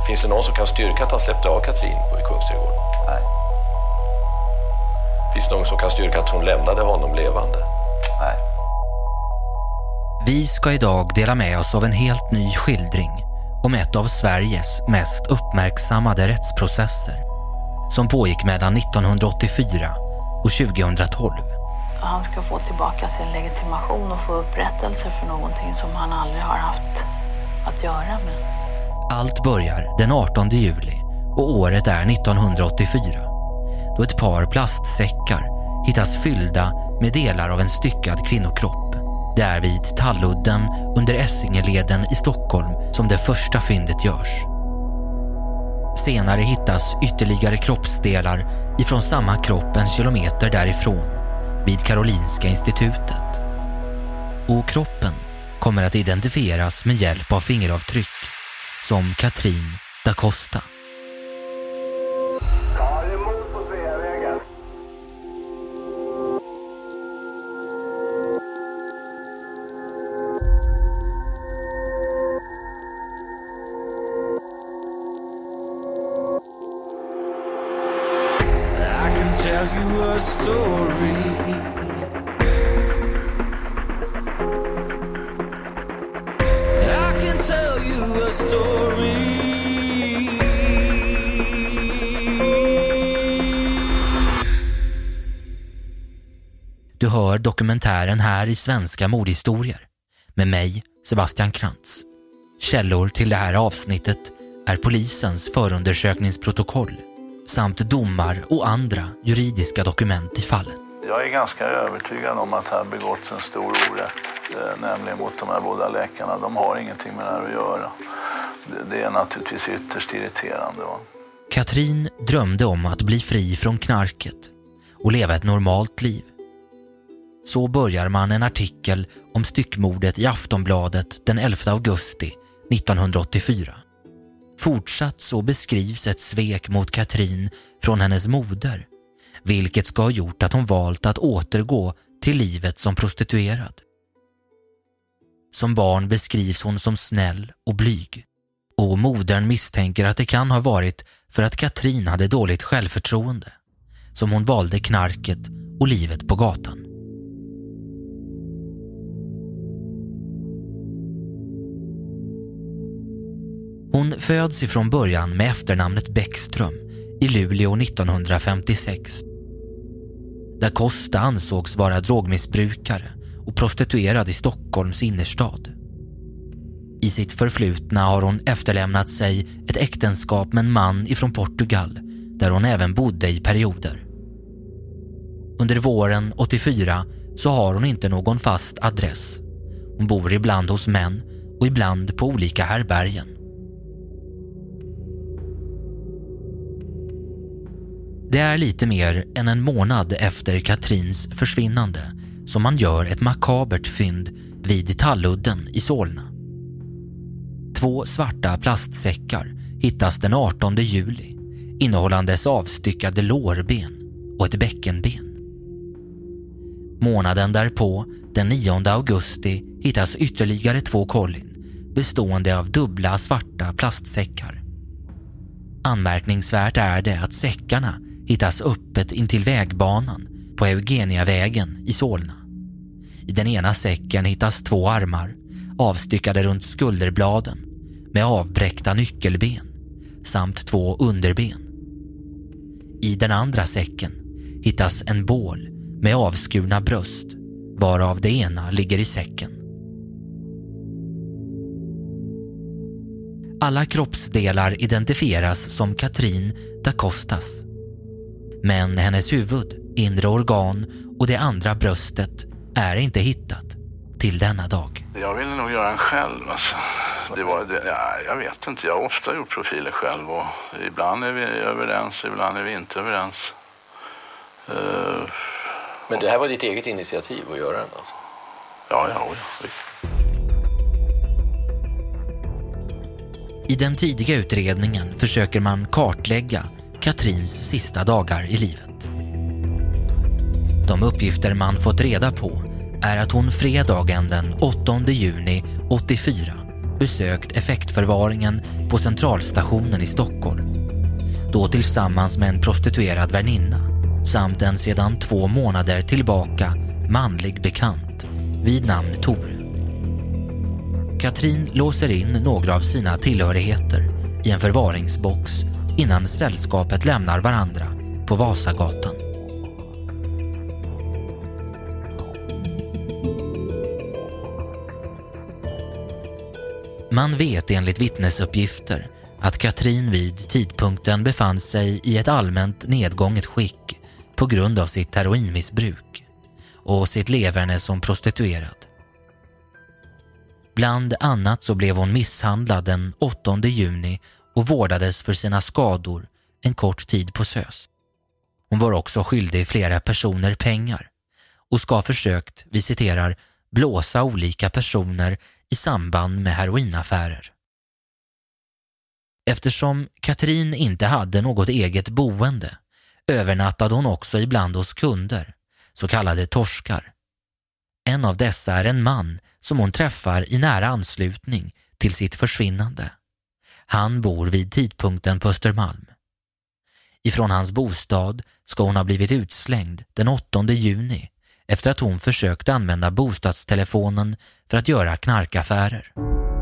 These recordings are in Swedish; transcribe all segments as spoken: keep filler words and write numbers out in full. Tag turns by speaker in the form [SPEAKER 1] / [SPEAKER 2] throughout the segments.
[SPEAKER 1] Finns det någon som kan styrka att han släppte av Katrin på i Kungsträdgården?
[SPEAKER 2] Nej.
[SPEAKER 1] Finns det någon som kan styrka att hon lämnade honom levande?
[SPEAKER 2] Nej.
[SPEAKER 3] Vi ska idag dela med oss av en helt ny skildring om ett av Sveriges mest uppmärksammade rättsprocesser som pågick mellan nittonhundraåttiofyra och tjugohundratolv.
[SPEAKER 4] Han ska få tillbaka sin legitimation och få upprättelse för någonting som han aldrig har haft att göra med.
[SPEAKER 3] Allt börjar den artonde juli och året är nittonhundraåttiofyra, då ett par plastsäckar hittas fyllda med delar av en styckad kvinnokropp. Det är vid Talludden under Essingeleden i Stockholm som det första fyndet görs. Senare hittas ytterligare kroppsdelar ifrån samma kropp en kilometer därifrån, vid Karolinska institutet. Och kroppen kommer att identifieras med hjälp av fingeravtryck som Katrin da Costa. Du hör dokumentären här i Svenska mordhistorier med mig, Sebastian Krantz. Källor till det här avsnittet är polisens förundersökningsprotokoll samt domar och andra juridiska dokument i fallet.
[SPEAKER 5] Jag är ganska övertygad om att här begåtts en stor orätt, eh, nämligen mot de här båda läkarna. De har ingenting med det här att göra. Det, det är naturligtvis ytterst irriterande. Va?
[SPEAKER 3] Katrin drömde om att bli fri från knarket och leva ett normalt liv. Så börjar man en artikel om styckmordet i Aftonbladet den elfte augusti nittonhundraåttiofyra. Fortsatt så beskrivs ett svek mot Katrin från hennes moder, vilket ska ha gjort att hon valt att återgå till livet som prostituerad. Som barn beskrivs hon som snäll och blyg, och modern misstänker att det kan ha varit för att Katrin hade dåligt självförtroende som hon valde knarket och livet på gatan. Hon föds ifrån början med efternamnet Bäckström i Luleå nittonhundrafemtiosex. Da Costa ansågs vara drogmissbrukare och prostituerad i Stockholms innerstad. I sitt förflutna har hon efterlämnat sig ett äktenskap med en man ifrån Portugal där hon även bodde i perioder. Under våren åttiofyra så har hon inte någon fast adress. Hon bor ibland hos män och ibland på olika härbergen. Det är lite mer än en månad efter Katrins försvinnande som man gör ett makabert fynd vid Talludden i Solna. Två svarta plastsäckar hittas den artonde juli innehållandes avstyckade lårben och ett bäckenben. Månaden därpå, den nionde augusti, hittas ytterligare två kollin bestående av dubbla svarta plastsäckar. Anmärkningsvärt är det att säckarna hittas öppet intill vägbanan på Eugeniavägen i Solna. I den ena säcken hittas två armar avstyckade runt skulderbladen med avbräckta nyckelben samt två underben. I den andra säcken hittas en bål med avskurna bröst, varav det ena ligger i säcken. Alla kroppsdelar identifieras som Katrin da Costas. Men hennes huvud, inre organ och det andra bröstet är inte hittat till denna dag.
[SPEAKER 5] Jag ville nog göra en själv. Alltså. Det var, det, ja, jag vet inte, jag har ofta gjort profiler själv och ibland är vi överens, ibland är vi inte överens. Uh,
[SPEAKER 1] Men det här var ditt eget initiativ att göra den alltså?
[SPEAKER 5] Ja, ja, ja, visst.
[SPEAKER 3] I den tidiga utredningen försöker man kartlägga Katrins sista dagar i livet. De uppgifter man fått reda på är att hon fredagen den åttonde juni åttiofyra besökt effektförvaringen på Centralstationen i Stockholm. Då tillsammans med en prostituerad väninna samt en sedan två månader tillbaka manlig bekant vid namn Tore. Katrin låser in några av sina tillhörigheter i en förvaringsbox innan sällskapet lämnar varandra på Vasagatan. Man vet enligt vittnesuppgifter att Katrin vid tidpunkten befann sig i ett allmänt nedgånget skick på grund av sitt heroinmissbruk och sitt leverne som prostituerad. Bland annat så blev hon misshandlad den åttonde juni och vårdades för sina skador en kort tid på SÖS. Hon var också skyldig flera personer pengar och ska ha försökt, vi citerar, blåsa olika personer i samband med heroinaffärer. Eftersom Katrin inte hade något eget boende övernattade hon också ibland hos kunder, så kallade torskar. En av dessa är en man som hon träffar i nära anslutning till sitt försvinnande. Han bor vid tidpunkten på Östermalm. Ifrån hans bostad ska hon ha blivit utslängd den åttonde juni efter att hon försökt använda bostadstelefonen för att göra knarkaffärer.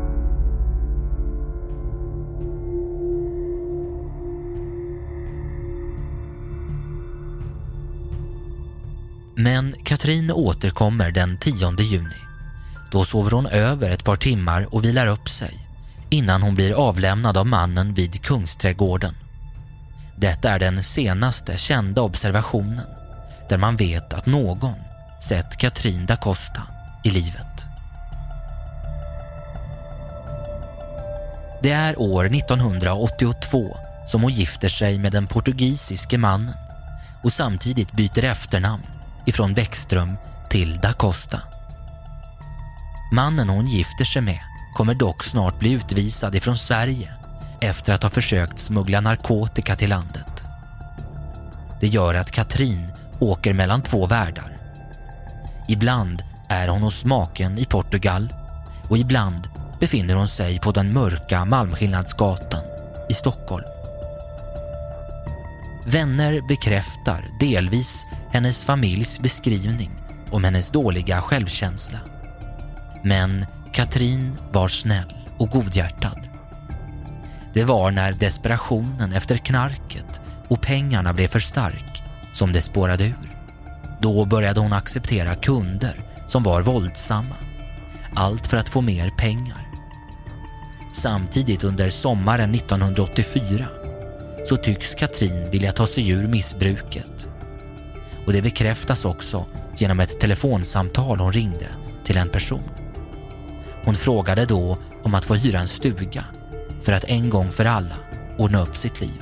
[SPEAKER 3] Men Katrin återkommer den tionde juni. Då sover hon över ett par timmar och vilar upp sig innan hon blir avlämnad av mannen vid Kungsträdgården. Detta är den senaste kända observationen där man vet att någon sett Katrin da Costa i livet. Det är år nittonhundraåttiotvå som hon gifter sig med den portugisiske mannen och samtidigt byter efternamn ifrån Bäckström till da Costa. Mannen hon gifter sig med kommer dock snart bli utvisad ifrån Sverige efter att ha försökt smuggla narkotika till landet. Det gör att Katrin åker mellan två världar. Ibland är hon hos maken i Portugal och ibland befinner hon sig på den mörka Malmskillnadsgatan i Stockholm. Vänner bekräftar delvis hennes familjs beskrivning om hennes dåliga självkänsla. Men Katrin var snäll och godhjärtad. Det var när desperationen efter knarket och pengarna blev för stark som det spårade ur. Då började hon acceptera kunder som var våldsamma. Allt för att få mer pengar. Samtidigt under sommaren nittonhundraåttiofyra så tycks Katrin vilja ta sig ur missbruket. Och det bekräftas också genom ett telefonsamtal hon ringde till en person. Hon frågade då om att få hyra en stuga för att en gång för alla ordna upp sitt liv.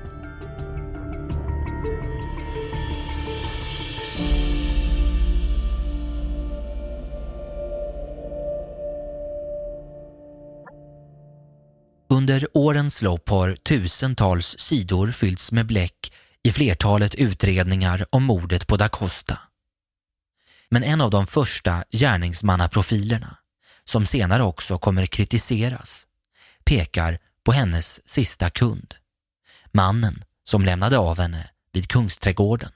[SPEAKER 3] Under årens lopp har tusentals sidor fyllts med bläck i flertalet utredningar om mordet på da Costa. Men en av de första gärningsmannaprofilerna, som senare också kommer kritiseras, pekar på hennes sista kund, mannen som lämnade av henne vid Kungsträdgården.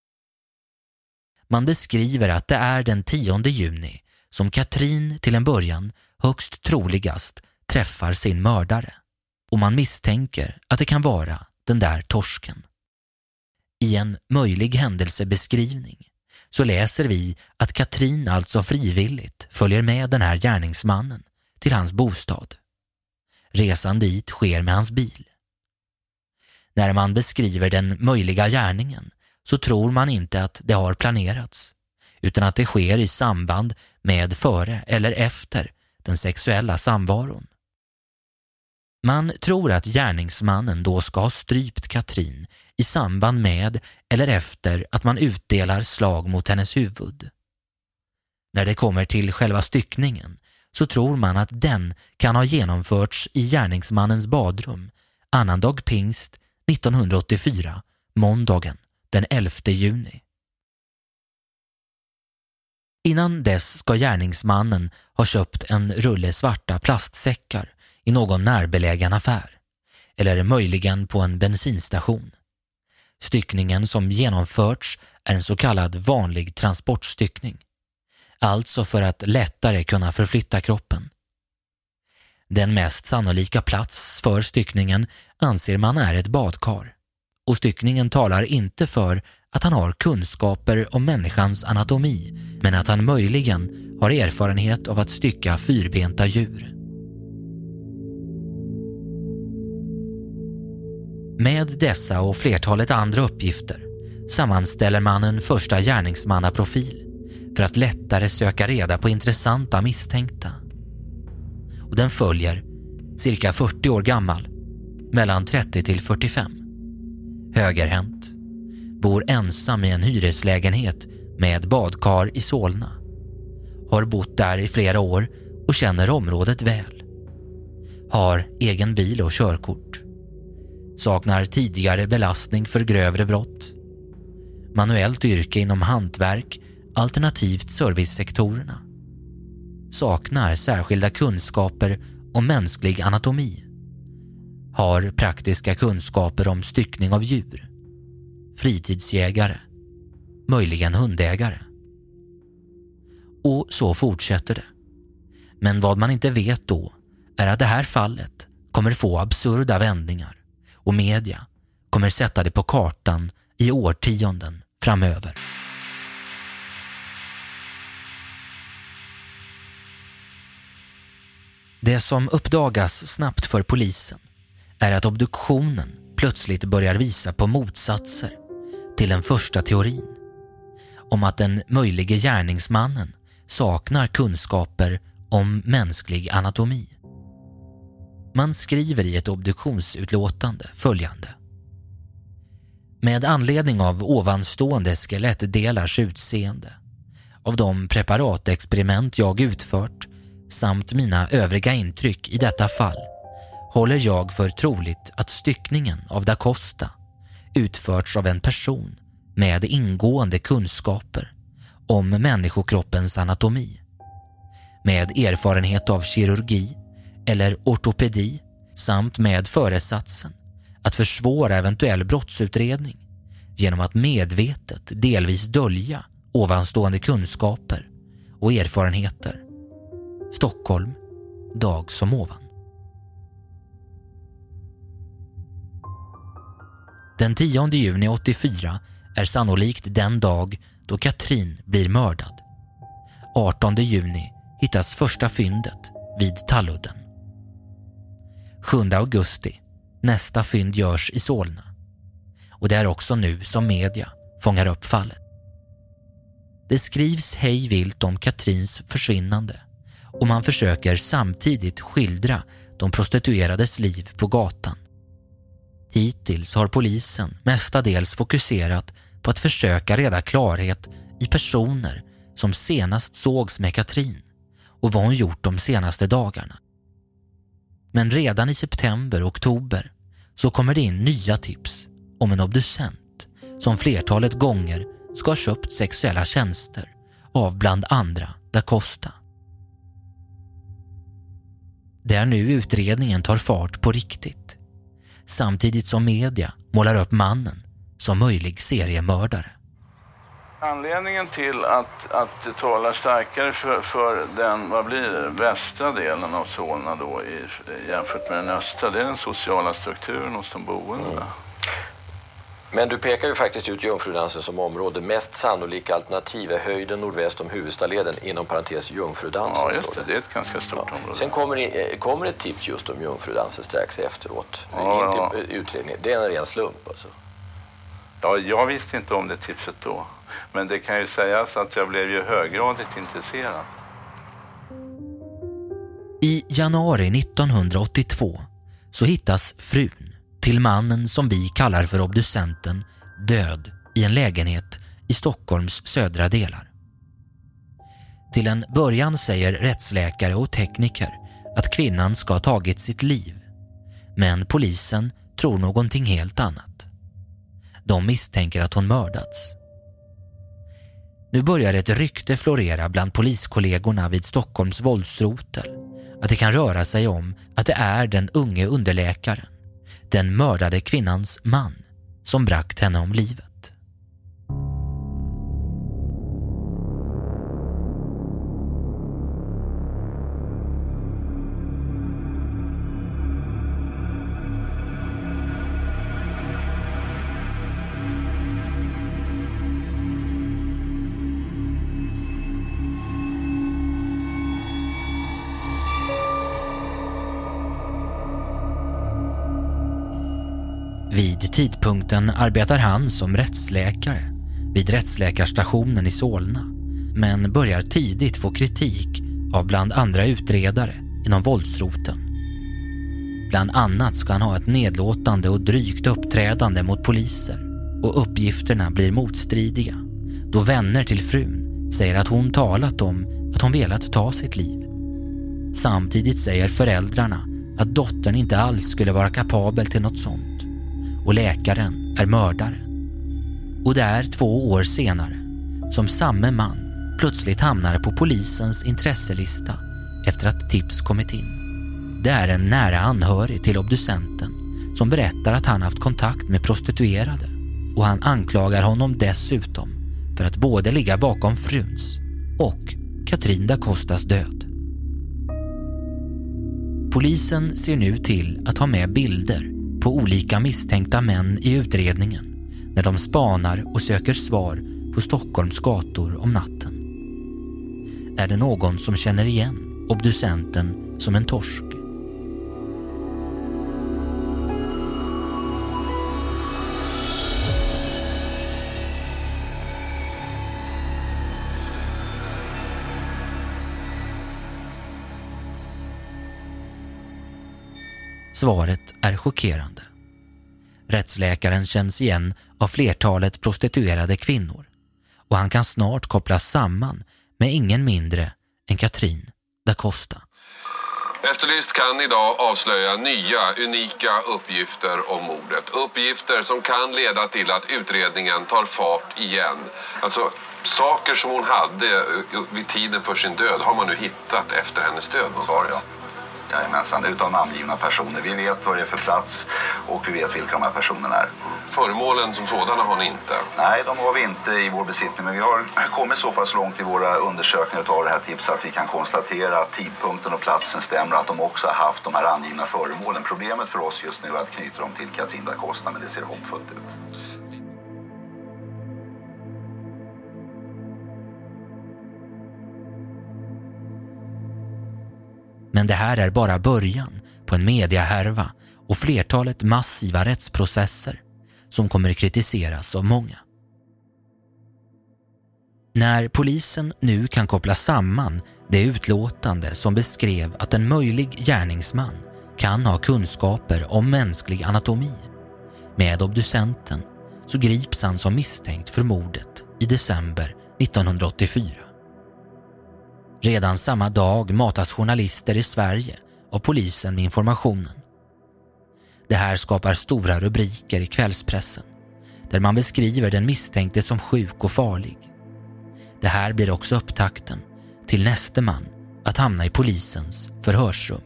[SPEAKER 3] Man beskriver att det är den tionde juni som Katrin till en början högst troligast träffar sin mördare, och man misstänker att det kan vara den där torsken. I en möjlig händelsebeskrivning så läser vi att Katrin alltså frivilligt följer med den här gärningsmannen till hans bostad. Resan dit sker med hans bil. När man beskriver den möjliga gärningen så tror man inte att det har planerats, utan att det sker i samband med före eller efter den sexuella samvaron. Man tror att gärningsmannen då ska ha strypt Katrin i samband med eller efter att man utdelar slag mot hennes huvud. När det kommer till själva styckningen så tror man att den kan ha genomförts i gärningsmannens badrum annandag pingst nittonhundraåttiofyra, måndagen den elfte juni. Innan dess ska gärningsmannen ha köpt en rulle svarta plastsäckar i någon närbelägen affär eller möjligen på en bensinstation. Styckningen som genomförts är en så kallad vanlig transportstyckning, alltså för att lättare kunna förflytta kroppen. Den mest sannolika plats för styckningen anser man är ett badkar, och styckningen talar inte för att han har kunskaper om människans anatomi, men att han möjligen har erfarenhet av att stycka fyrbenta djur. Med dessa och flertalet andra uppgifter sammanställer man en första gärningsmannaprofil för att lättare söka reda på intressanta misstänkta. Och den följer cirka fyrtio år gammal, mellan trettio till fyrtiofem. Högerhänt. Bor ensam i en hyreslägenhet med badkar i Solna. Har bott där i flera år och känner området väl. Har egen bil och körkort. Saknar tidigare belastning för grövre brott. Manuellt yrke inom hantverk, alternativt servicesektorerna. Saknar särskilda kunskaper om mänsklig anatomi. Har praktiska kunskaper om styckning av djur. Fritidsjägare. Möjligen hundägare. Och så fortsätter det. Men vad man inte vet då är att det här fallet kommer få absurda vändningar och media kommer sätta det på kartan i årtionden framöver. Det som uppdagas snabbt för polisen är att obduktionen plötsligt börjar visa på motsatser till den första teorin om att den möjlige gärningsmannen saknar kunskaper om mänsklig anatomi. Man skriver i ett obduktionsutlåtande följande: med anledning av ovanstående skelettdelars utseende, av de preparatexperiment jag utfört samt mina övriga intryck i detta fall, håller jag för troligt att styckningen av da Costa utförts av en person med ingående kunskaper om människokroppens anatomi, med erfarenhet av kirurgi eller ortopedi samt med föresatsen att försvåra eventuell brottsutredning genom att medvetet delvis dölja ovanstående kunskaper och erfarenheter. Stockholm, dag som ovan. Den tionde juni åttiofyra är sannolikt den dag då Katrin blir mördad. artonde juni hittas första fyndet vid Talludden. sjunde augusti, nästa fynd görs i Solna. Och det är också nu som media fångar upp fallet. Det skrivs hej vilt om Katrins försvinnande och man försöker samtidigt skildra de prostituerades liv på gatan. Hittills har polisen mestadels fokuserat på att försöka reda klarhet i personer som senast sågs med Katrin och vad hon gjort de senaste dagarna. Men redan i september och oktober så kommer det in nya tips om en obducent som flertalet gånger ska ha köpt sexuella tjänster av bland andra da Costa. Det är nu utredningen tar fart på riktigt, samtidigt som media målar upp mannen som möjlig seriemördare.
[SPEAKER 5] Anledningen till att, att det talar starkare för, för den, vad blir det, västra delen av Solna då i, jämfört med den östra, det är den sociala strukturen hos de boende. Mm.
[SPEAKER 1] Men du pekar ju faktiskt ut Jungfrudansen som område. Mest sannolika alternativ är höjden nordväst om Huvudstadleden, inom parentes Jungfrudansen.
[SPEAKER 5] Ja, just det. Det är ett ganska stort ja. område.
[SPEAKER 1] Sen kommer det, kommer ett tips just om Jungfrudansen strax efteråt.
[SPEAKER 5] Ja,
[SPEAKER 1] inte ja. utredning. Det är en ren slump alltså.
[SPEAKER 5] Ja, jag visste inte om det tipset då. Men det kan ju sägas att jag blev ju höggradigt intresserad.
[SPEAKER 3] I januari nittonhundraåttiotvå så hittas frun till mannen som vi kallar för obducenten död i en lägenhet i Stockholms södra delar. Till en början säger rättsläkare och tekniker att kvinnan ska ha tagit sitt liv, men polisen tror någonting helt annat. De misstänker att hon mördats. Nu börjar ett rykte florera bland poliskollegorna vid Stockholms våldsrotel att det kan röra sig om att det är den unge underläkaren, den mördade kvinnans man, som bragt henne om livet. Vid tidpunkten arbetar han som rättsläkare vid rättsläkarstationen i Solna, men börjar tidigt få kritik av bland andra utredare inom våldsroten. Bland annat ska han ha ett nedlåtande och drygt uppträdande mot poliser, och uppgifterna blir motstridiga då vänner till frun säger att hon talat om att hon velat ta sitt liv. Samtidigt säger föräldrarna att dottern inte alls skulle vara kapabel till något sånt, och läkaren är mördare. Och det är två år senare som samme man plötsligt hamnar på polisens intresselista efter att tips kommit in. Det är en nära anhörig till obducenten som berättar att han haft kontakt med prostituerade, och han anklagar honom dessutom för att både ligga bakom fruns och Katrin da Costas död. Polisen ser nu till att ha med bilder på olika misstänkta män i utredningen när de spanar och söker svar på Stockholms gator om natten. Är det någon som känner igen obducenten som en torsk? Svaret är chockerande. Rättsläkaren känns igen av flertalet prostituerade kvinnor, och han kan snart kopplas samman med ingen mindre än Katrin da Costa.
[SPEAKER 2] Efterlyst kan idag avslöja nya, unika uppgifter om mordet. Uppgifter som kan leda till att utredningen tar fart igen. Alltså, saker som hon hade vid tiden för sin död har man nu hittat efter hennes död.
[SPEAKER 6] Svar, ja. Jajamensan, utan namngivna personer. Vi vet vad det är för plats och vi vet vilka de här personerna är.
[SPEAKER 2] Föremålen som sådana har ni inte?
[SPEAKER 6] Nej, de har vi inte i vår besittning, men vi har kommit så pass långt i våra undersökningar av det här tipset att vi kan konstatera att tidpunkten och platsen stämmer, att de också har haft de här angivna föremålen. Problemet för oss just nu är att knyta dem till Katrin da Costa, men det ser hoppfullt ut.
[SPEAKER 3] Men det här är bara början på en mediahärva och flertalet massiva rättsprocesser som kommer kritiseras av många. När polisen nu kan koppla samman det utlåtande som beskrev att en möjlig gärningsman kan ha kunskaper om mänsklig anatomi med obducenten, så grips han som misstänkt för mordet i december nittonhundraåttiofyra. Redan samma dag matas journalister i Sverige av polisen med informationen. Det här skapar stora rubriker i kvällspressen där man beskriver den misstänkte som sjuk och farlig. Det här blir också upptakten till nästa man att hamna i polisens förhörsrum.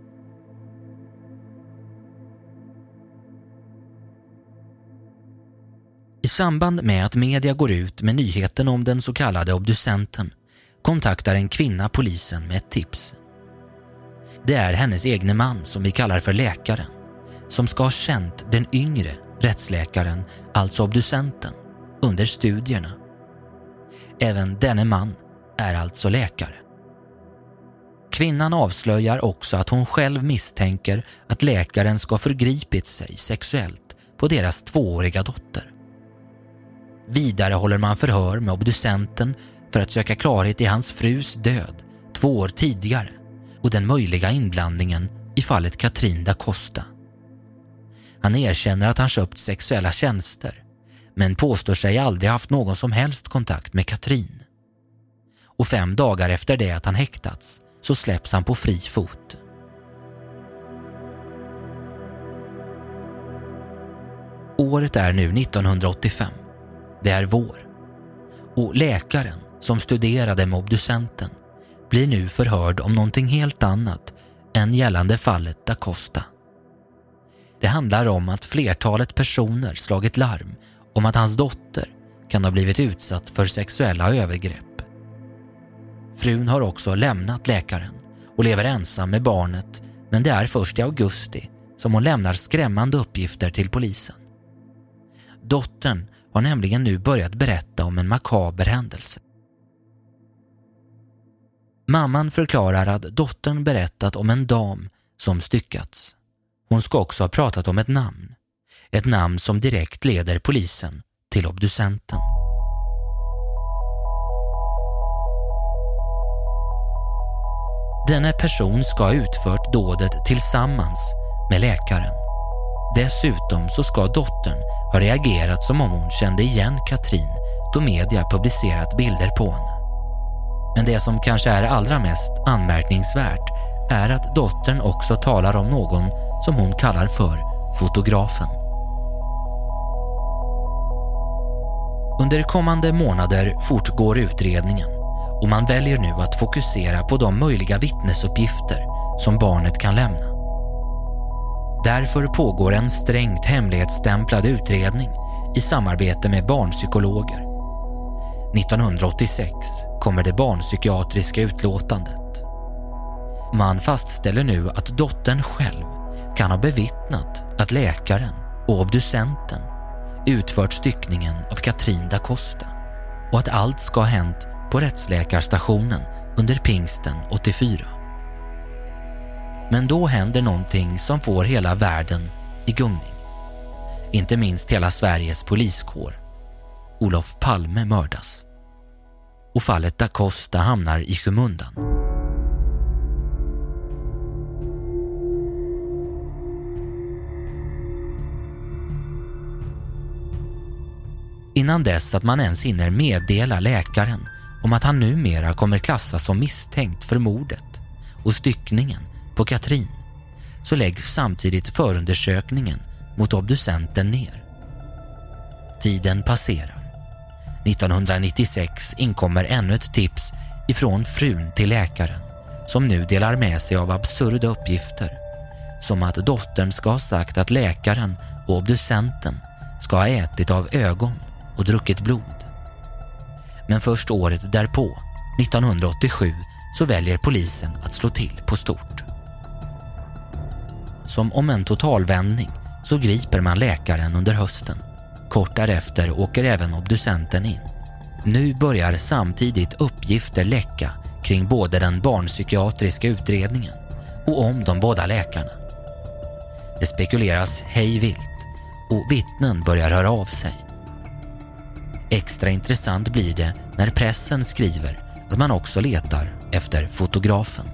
[SPEAKER 3] I samband med att media går ut med nyheten om den så kallade obducenten kontaktar en kvinna polisen med ett tips. Det är hennes egen man, som vi kallar för läkaren, som ska ha känt den yngre rättsläkaren, alltså obducenten, under studierna. Även denne man är alltså läkare. Kvinnan avslöjar också att hon själv misstänker att läkaren ska förgripit sig sexuellt på deras tvååriga dotter. Vidare håller man förhör med obducenten för att söka klarhet i hans frus död två år tidigare och den möjliga inblandningen i fallet Katrin da Costa. Han erkänner att han köpt sexuella tjänster, men påstår sig aldrig haft någon som helst kontakt med Katrin. Och fem dagar efter det att han häktats så släpps han på fri fot. Året är nu nittonhundraåttiofem. Det är vår. Och läkaren som studerade med obducenten blir nu förhörd om någonting helt annat än gällande fallet da Costa. Det handlar om att flertalet personer slagit larm om att hans dotter kan ha blivit utsatt för sexuella övergrepp. Frun har också lämnat läkaren och lever ensam med barnet, men det är först i augusti som hon lämnar skrämmande uppgifter till polisen. Dottern har nämligen nu börjat berätta om en makaber händelse. Mamman förklarar att dottern berättat om en dam som styckats. Hon ska också ha pratat om ett namn. Ett namn som direkt leder polisen till obducenten. Denna person ska ha utfört dådet tillsammans med läkaren. Dessutom så ska dottern ha reagerat som om hon kände igen Katrin då media publicerat bilder på henne. Men det som kanske är allra mest anmärkningsvärt är att dottern också talar om någon som hon kallar för fotografen. Under kommande månader fortgår utredningen och man väljer nu att fokusera på de möjliga vittnesuppgifter som barnet kan lämna. Därför pågår en strängt hemlighetsstämplad utredning i samarbete med barnpsykologer. nittonhundraåttiosex kommer det barnpsykiatriska utlåtandet. Man fastställer nu att dottern själv kan ha bevittnat att läkaren och obducenten utfört styckningen av Katrin da Costa och att allt ska ha hänt på rättsläkarstationen under pingsten åttiofyra. Men då händer någonting som får hela världen i gungning. Inte minst hela Sveriges poliskår. Olof Palme mördas. Och fallet da Costa hamnar i skymundan. Innan dess att man ens hinner meddela läkaren om att han numera kommer klassas som misstänkt för mordet och styckningen på Katrin, så läggs samtidigt förundersökningen mot obducenten ner. Tiden passerar. nittonhundranittiosex inkommer ännu ett tips ifrån frun till läkaren som nu delar med sig av absurda uppgifter, som att dottern ska ha sagt att läkaren och obducenten ska ha ätit av ögon och druckit blod. Men först året därpå, nittonhundraåttiosju, så väljer polisen att slå till på stort. Som om en totalvändning så griper man läkaren under hösten. Kort därefter åker även obducenten in. Nu börjar samtidigt uppgifter läcka kring både den barnpsykiatriska utredningen och om de båda läkarna. Det spekuleras hej vilt och vittnen börjar höra av sig. Extra intressant blir det när pressen skriver att man också letar efter fotografen.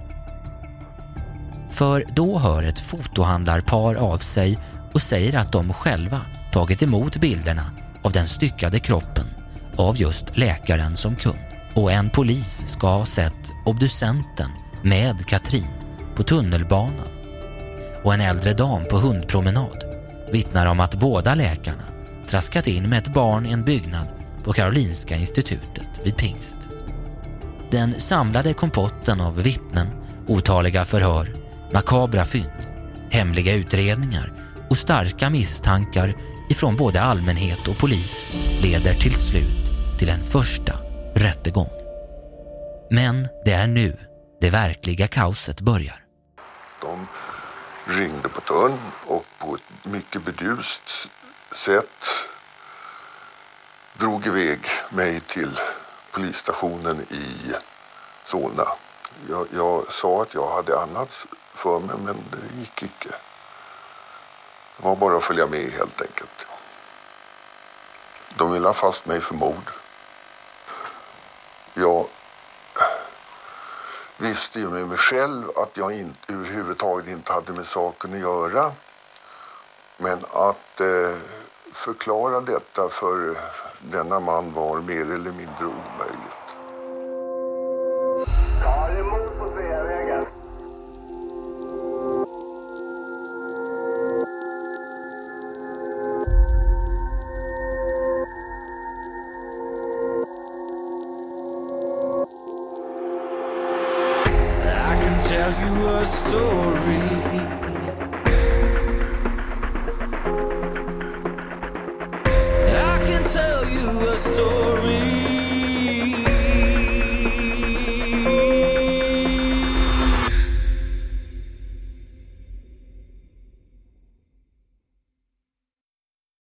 [SPEAKER 3] För då hör ett fotohandlarpar av sig och säger att de själva tagit emot bilderna av den styckade kroppen av just läkaren som kund. Och en polis ska ha sett obducenten med Katrin på tunnelbanan. Och en äldre dam på hundpromenad vittnar om att båda läkarna traskat in med ett barn i en byggnad på Karolinska institutet vid Pingst. Den samlade kompotten av vittnen, otaliga förhör, makabra fynd, hemliga utredningar och starka misstankar ifrån både allmänhet och polis leder till slut till en första rättegång. Men det är nu det verkliga kaoset börjar.
[SPEAKER 7] De ringde på dörren och på ett mycket bedjust sätt drog iväg mig till polisstationen i Solna. Jag, jag sa att jag hade annat för mig, men det gick icke. Det var bara att följa med helt enkelt. De ville ha fast mig för mord. Jag visste ju med mig själv att jag inte, överhuvudtaget inte hade med saken att göra. Men att eh, förklara detta för denna man var mer eller mindre omöjligt.
[SPEAKER 8] Ta emot på Sveavägen.
[SPEAKER 9] story. I can tell you a story.